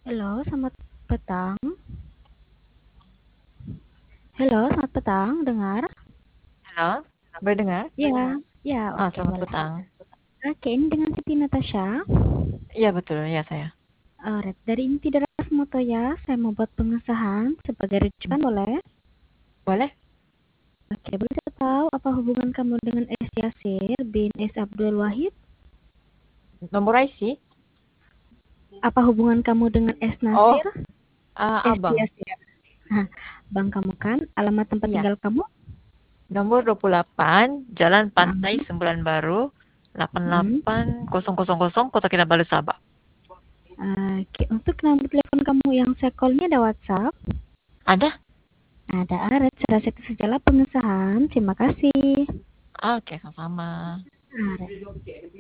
Halo, selamat petang. Halo, selamat petang. Dengar? Halo, boleh dengar? Ya, ya, oke, Selamat boleh. petang. Oke, ini dengan Siti Natasha. Iya betul, ya saya. Dari Inti Deras Moto ya, saya mau buat pengesahan sebagai rujukan, boleh? Boleh? Oke, boleh saya tahu apa hubungan kamu dengan S. Yasir bin S. Abdul Wahid? Nomor IC? Apa hubungan kamu dengan S. Oh, Nasir? S. abang. Yasir. Nah, bang kamu kan, alamat tempat Iya. tinggal kamu? Nomor 28, Jalan Pantai Ah, Sembulan Baru, hmm. 88000, Kota Kinabalu, Sabah. Oke, untuk nomor telepon kamu yang saya call ini ada WhatsApp? Ada? Ada Aret, salah satu sejalan pengesahan. Terima kasih. Oke, sama-sama. Aret.